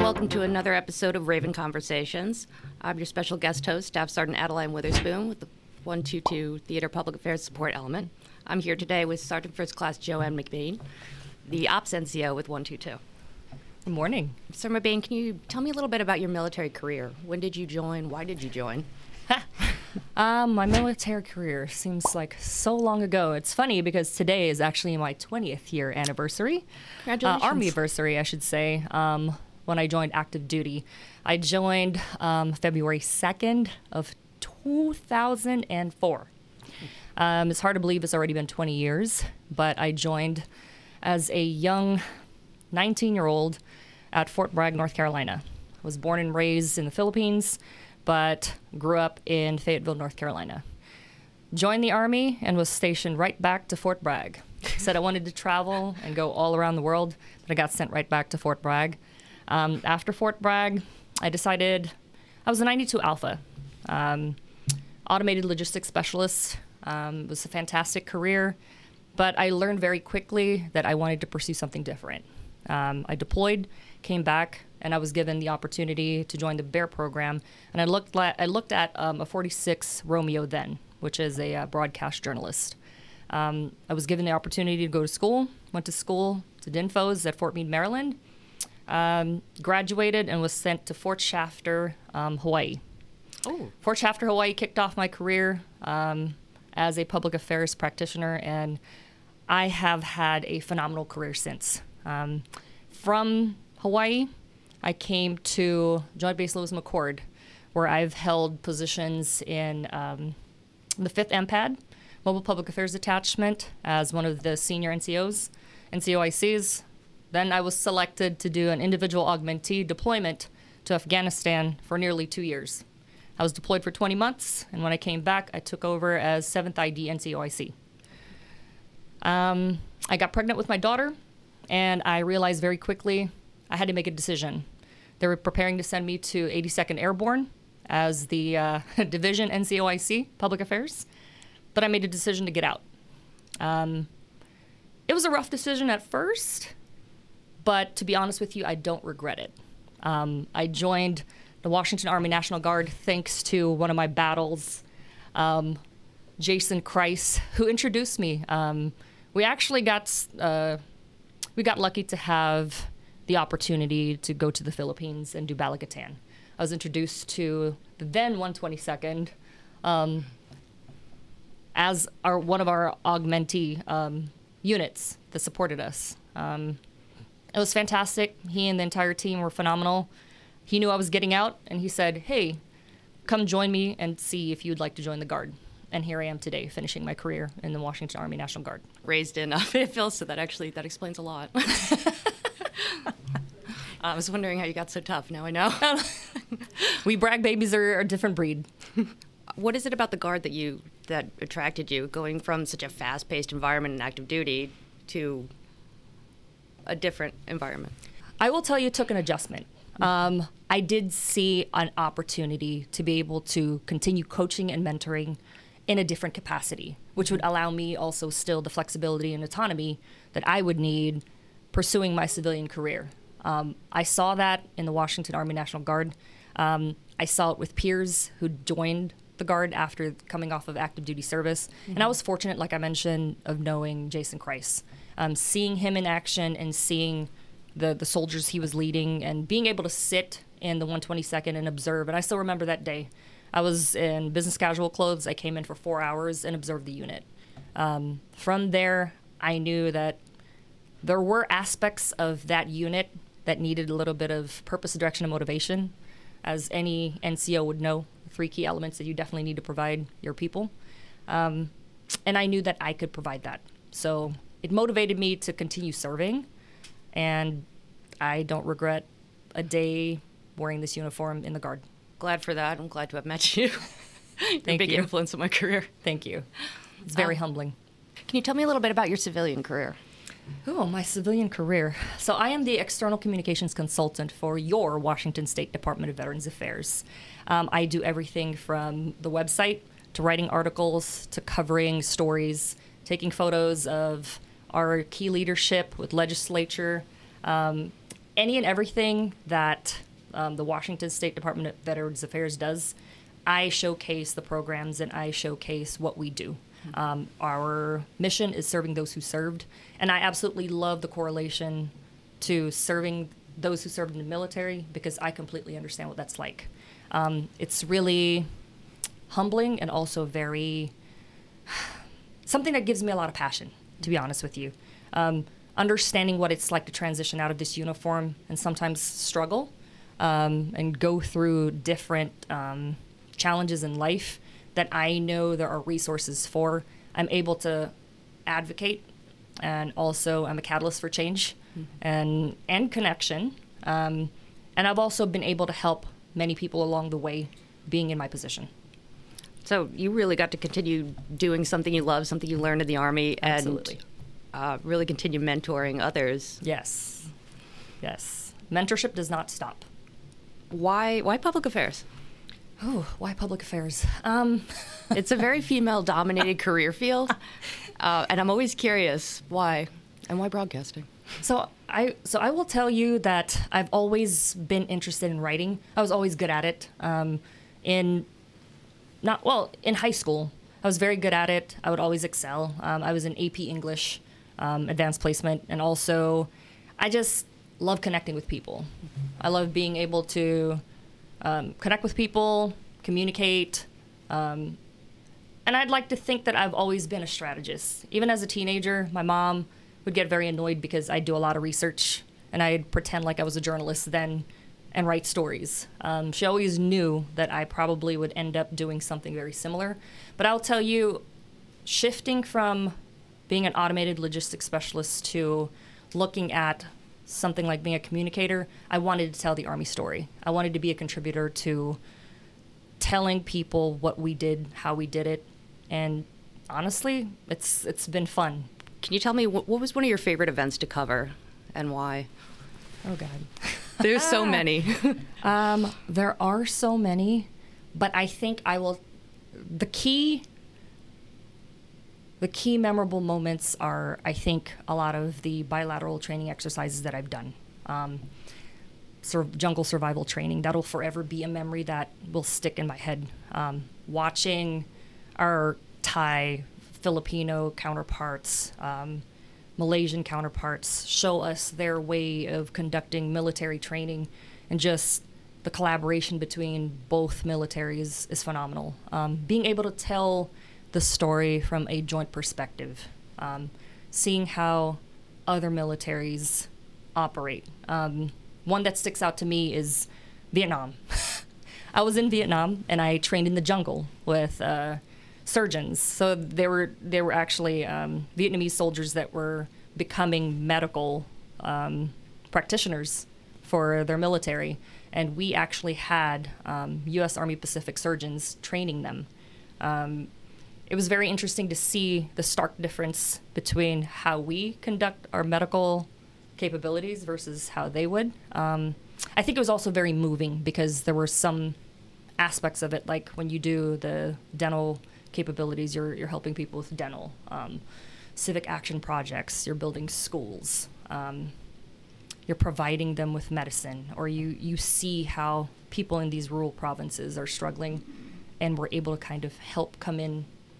welcome to another episode of Raven Conversations. I'm your special guest host, Staff Sergeant Adeline Witherspoon with the 122 Theater Public Affairs Support Element. I'm here today with Sergeant First Class Joanne McBain, the Ops NCO with 122. Good morning. Sir McBain, can you tell me a little bit about your military career? When did you join? Why did you join? My military career seems like so long ago. It's funny because today is actually my 20th year anniversary. Congratulations. Army-versary, I should say, when I joined active duty. I joined February 2nd of 2004. It's hard to believe it's already been 20 years, but I joined as a young 19-year-old at Fort Bragg, North Carolina. I was born and raised in the Philippines, but grew up in Fayetteville, North Carolina. Joined the Army and was stationed right back to Fort Bragg. Said I wanted to travel and go all around the world, but I got sent right back to Fort Bragg. After Fort Bragg, I decided I was a 92 Alpha, automated logistics specialist. It was a fantastic career, but I learned very quickly that I wanted to pursue something different. I deployed, came back, and I was given the opportunity to join the BEAR program. And I looked at a 46 Romeo then, which is a broadcast journalist. I was given the opportunity to go to school, went to school to DINFOS at Fort Meade, Maryland, graduated and was sent to Fort Shafter, Hawaii. Oh. Fort Shafter, Hawaii kicked off my career as a public affairs practitioner, and I have had a phenomenal career since. From Hawaii, I came to Joint Base Lewis McChord, where I've held positions in the 5th MPAD, Mobile Public Affairs Detachment, as one of the senior NCOs, NCOICs. Then I was selected to do an individual augmentee deployment to Afghanistan for nearly 2 years. I was deployed for 20 months, and when I came back, I took over as 7th ID NCOIC. I got pregnant with my daughter, and I realized very quickly I had to make a decision. They were preparing to send me to 82nd Airborne as the Division NCOIC, Public Affairs, but I made a decision to get out. It was a rough decision at first, but to be honest with you, I don't regret it. I joined the Washington Army National Guard thanks to one of my battles, Jason Kreis, who introduced me. We actually got lucky to have the opportunity to go to the Philippines and do Balagatan. I was introduced to the then 122nd as one of our augmentee units that supported us. It was fantastic. He and the entire team were phenomenal. He knew I was getting out, and he said, "Hey, come join me and see if you'd like to join the Guard." And here I am today, finishing my career in the Washington Army National Guard. Raised in Fayetteville, so that explains a lot. I was wondering how you got so tough. Now I know. We Bragg babies are a different breed. What is it about the Guard that attracted you, going from such a fast-paced environment in active duty to a different environment? I will tell you, it took an adjustment. I did see an opportunity to be able to continue coaching and mentoring in a different capacity, which would allow me also still the flexibility and autonomy that I would need pursuing my civilian career. I saw that in the Washington Army National Guard. I saw it with peers who joined the Guard after coming off of active duty service. Mm-hmm. And I was fortunate, like I mentioned, of knowing Jason Kreis. Seeing him in action and seeing the soldiers he was leading and being able to sit in the 122nd and observe. And I still remember that day. I was in business casual clothes. I came in for 4 hours and observed the unit. From there, I knew that there were aspects of that unit that needed a little bit of purpose, direction, and motivation. As any NCO would know, 3 key elements that you definitely need to provide your people. And I knew that I could provide that. So it motivated me to continue serving, and I don't regret a day wearing this uniform in the Guard. Glad for that. I'm glad to have met you. You're a big influence on my career. Thank you. It's very humbling. Can you tell me a little bit about your civilian career? Oh, my civilian career. So I am the external communications consultant for your Washington State Department of Veterans Affairs. I do everything from the website to writing articles to covering stories, taking photos of our key leadership with legislature, any and everything that the Washington State Department of Veterans Affairs does, I showcase the programs and I showcase what we do. Our mission is serving those who served, and I absolutely love the correlation to serving those who served in the military because I completely understand what that's like. It's really humbling and also very something that gives me a lot of passion, to be honest with you. Understanding what it's like to transition out of this uniform and sometimes struggle and go through different challenges in life that I know there are resources for. I'm able to advocate, and also I'm a catalyst for change and connection. And I've also been able to help many people along the way being in my position. So you really got to continue doing something you love, something you learned in the Army, and Absolutely. Really continue mentoring others. Yes. Mentorship does not stop. Why public affairs? Oh, why public affairs? It's a very female-dominated career field, and I'm always curious why, and why broadcasting? So I will tell you that I've always been interested in writing. I was always good at it. In high school, I was very good at it. I would always excel. I was in AP English, advanced placement, and also I just love connecting with people. I love being able to connect with people, communicate, and I'd like to think that I've always been a strategist. Even as a teenager, my mom would get very annoyed because I do a lot of research and I'd pretend like I was a journalist then and write stories. She always knew that I probably would end up doing something very similar. But I'll tell you, shifting from being an automated logistics specialist to looking at something like being a communicator, I wanted to tell the Army story. I wanted to be a contributor to telling people what we did, how we did it, and honestly, it's been fun. Can you tell me what was one of your favorite events to cover, and why? Oh God, There's so many. there are so many, but I think I will. The key memorable moments are, I think, a lot of the bilateral training exercises that I've done. Jungle survival training, that'll forever be a memory that will stick in my head. Watching our Thai, Filipino counterparts, Malaysian counterparts show us their way of conducting military training, and just the collaboration between both militaries is phenomenal. Being able to tell the story from a joint perspective, seeing how other militaries operate. One that sticks out to me is Vietnam. I was in Vietnam and I trained in the jungle with surgeons. So they were actually Vietnamese soldiers that were becoming medical practitioners for their military, and we actually had U.S. Army Pacific surgeons training them. It was very interesting to see the stark difference between how we conduct our medical capabilities versus how they would. I think it was also very moving because there were some aspects of it, like when you do the dental capabilities, you're helping people with dental, civic action projects, you're building schools, you're providing them with medicine, or you see how people in these rural provinces are struggling, and we're able to kind of help come in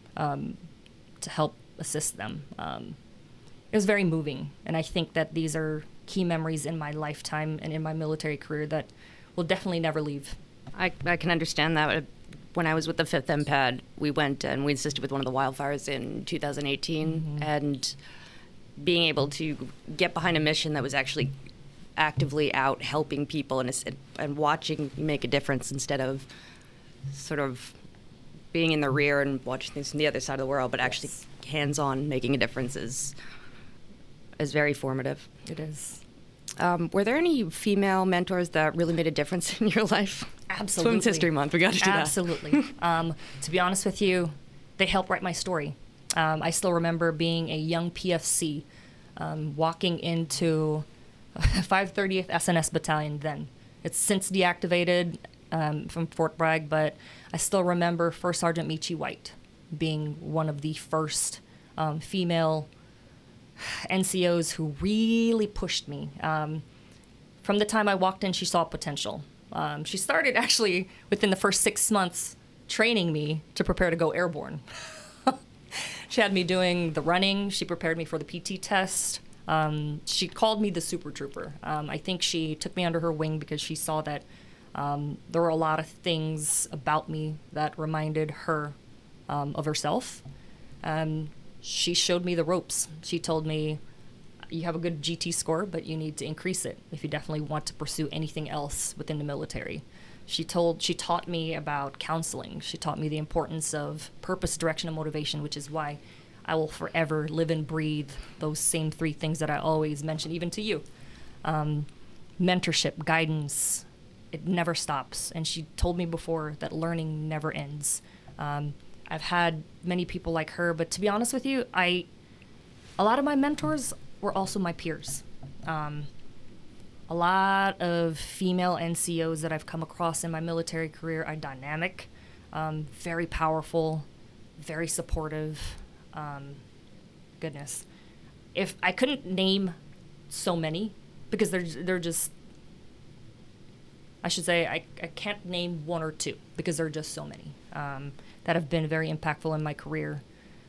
to help assist them. It was very moving, and I think that these are key memories in my lifetime and in my military career that will definitely never leave. I can understand that. When I was with the 5th MPAD, we went and we assisted with one of the wildfires in 2018, and being able to get behind a mission that was actually actively out helping people and watching you make a difference instead of sort of being in the rear and watching things from the other side of the world, but actually hands-on making a difference is very formative. It is. Were there any female mentors that really made a difference in your life? Absolutely. Women's History Month, we got to do that. Absolutely. To be honest with you, they helped write my story. I still remember being a young PFC, walking into 530th SNS Battalion then. It's since deactivated from Fort Bragg, but I still remember First Sergeant Michi White being one of the first female NCOs who really pushed me. From the time I walked in, she saw potential. She started actually within the first 6 months training me to prepare to go airborne. She had me doing the running. She prepared me for the PT test. She called me the Super Trooper. I think she took me under her wing because she saw that there were a lot of things about me that reminded her of herself. She showed me the ropes. She told me, you have a good GT score, but you need to increase it if you definitely want to pursue anything else within the military. She taught me about counseling. She taught me the importance of purpose, direction, and motivation, which is why I will forever live and breathe those same 3 things that I always mention, even to you. Mentorship, guidance, it never stops. And she told me before that learning never ends. I've had many people like her, but to be honest with you, a lot of my mentors were also my peers. A lot of female NCOs that I've come across in my military career are dynamic, very powerful, very supportive. Goodness. If I couldn't name so many, because they're just, I should say, I can't name 1 or 2 because there are just so many that have been very impactful in my career.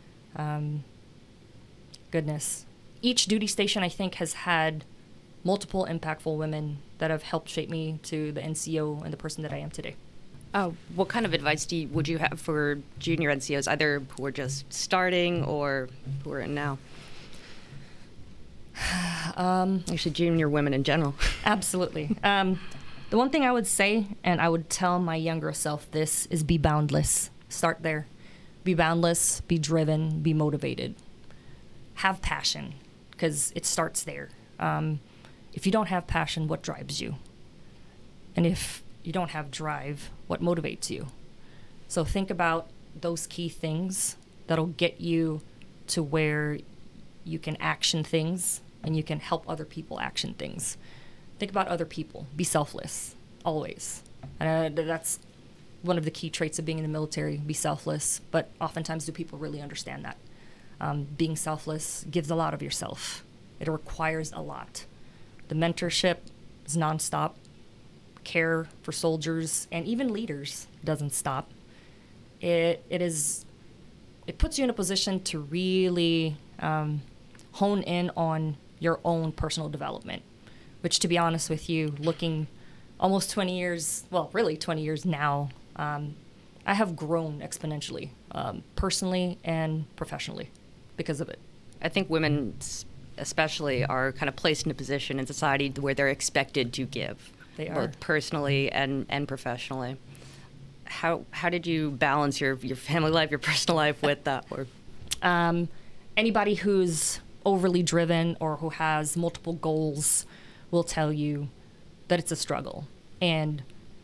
Goodness. Each duty station, I think, has had multiple impactful women that have helped shape me to the NCO and the person that I am today. What kind of advice would you have for junior NCOs, either who are just starting or who are in now? Actually, junior women in general. Absolutely. The one thing I would say, and I would tell my younger self this, is be boundless. Start there. Be boundless, be driven, be motivated. Have passion, because it starts there. If you don't have passion, what drives you? And if you don't have drive, what motivates you? So think about those key things that'll get you to where you can action things and you can help other people action things. Think about other people. Be selfless, always. That's one of the key traits of being in the military, be selfless. But oftentimes, do people really understand that? Being selfless gives a lot of yourself. It requires a lot. The mentorship is nonstop. Care for soldiers and even leaders doesn't stop. It puts you in a position to really hone in on your own personal development, which, to be honest with you, looking almost 20 years, well, really 20 years now, I have grown exponentially, personally and professionally because of it. I think women especially are kind of placed in a position in society where they're expected to give. They are. Both personally and professionally. How did you balance your family life, your personal life with that? Or anybody who's overly driven or who has multiple goals will tell you that it's a struggle. And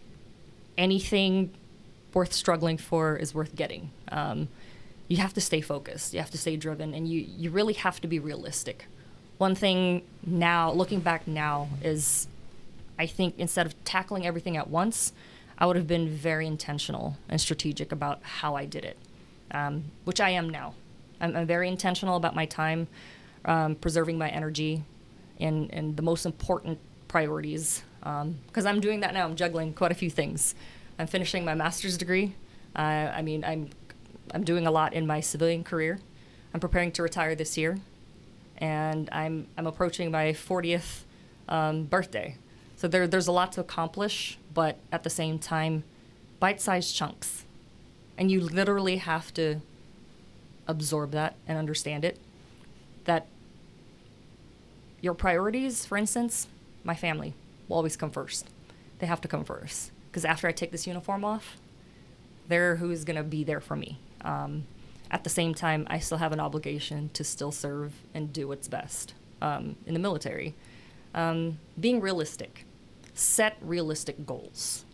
anything worth struggling for is worth getting. You have to stay focused. You have to stay driven. And you really have to be realistic. One thing now, looking back now, is I think instead of tackling everything at once, I would have been very intentional and strategic about how I did it, which I am now. I'm very intentional about my time, preserving my energy, and the most important priorities, because I'm doing that now. I'm juggling quite a few things. I'm finishing my master's degree. I'm doing a lot in my civilian career. I'm preparing to retire this year, and I'm approaching my 40th birthday. So there's a lot to accomplish, but at the same time, bite-sized chunks. And you literally have to absorb that and understand it. That your priorities, for instance, my family will always come first. They have to come first. Because after I take this uniform off, they're who's going to be there for me. At the same time, I still have an obligation to still serve and do what's best in the military. Being realistic. Set realistic goals.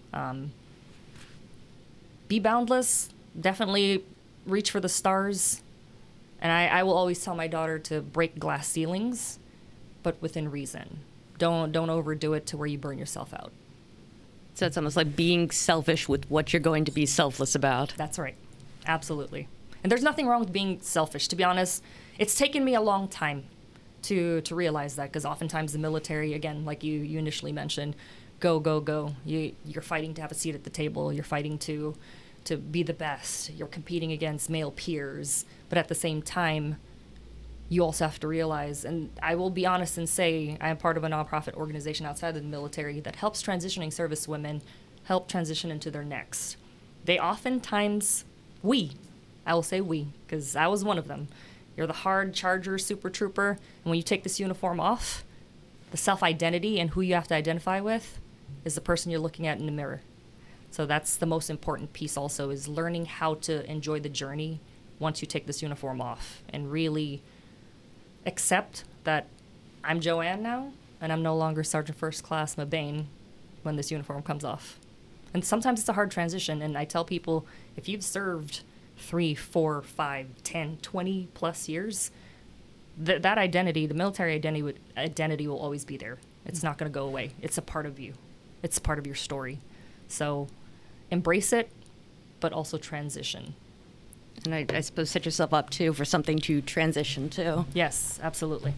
Be boundless. Definitely reach for the stars. And I will always tell my daughter to break glass ceilings, but within reason. Don't overdo it to where you burn yourself out. So it's almost like being selfish with what you're going to be selfless about. That's right. Absolutely. And there's nothing wrong with being selfish. To be honest, it's taken me a long time to realize that, because oftentimes the military, again, like you initially mentioned, go, go, go. You're fighting to have a seat at the table. You're fighting to be the best. You're competing against male peers. But at the same time, you also have to realize, and I will be honest and say, I am part of a nonprofit organization outside of the military that helps transitioning service women help transition into their next. They oftentimes, I will say we, because I was one of them. You're the hard charger super trooper, and when you take this uniform off, the self-identity and who you have to identify with is the person you're looking at in the mirror. So that's the most important piece also, is learning how to enjoy the journey once you take this uniform off and really accept that I'm Joanne now, and I'm no longer Sergeant First Class Mabane when this uniform comes off. And sometimes it's a hard transition, and I tell people, if you've served 3, 4, 5, 10, 20 plus years, that identity, the military identity will always be there. It's not going to go away. It's a part of you. It's part of your story. So embrace it, but also transition. And I suppose set yourself up, too, for something to transition to. Yes, absolutely.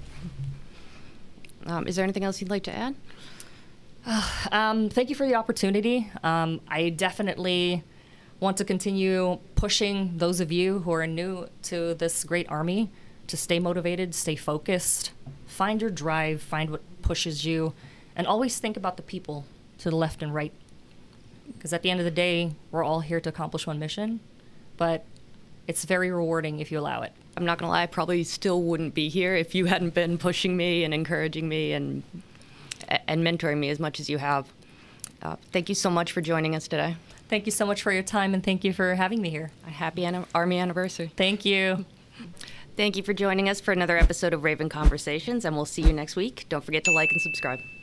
Is there anything else you'd like to add? Thank you for the opportunity. I definitely want to continue pushing those of you who are new to this great Army to stay motivated, stay focused, find your drive, find what pushes you, and always think about the people to the left and right. Because at the end of the day, we're all here to accomplish one mission, but it's very rewarding if you allow it. I'm not going to lie, I probably still wouldn't be here if you hadn't been pushing me and encouraging me and mentoring me as much as you have. Thank you so much for joining us today. Thank you so much for your time, and thank you for having me here. A happy Army anniversary. Thank you. Thank you for joining us for another episode of Raven Conversations, and we'll see you next week. Don't forget to like and subscribe.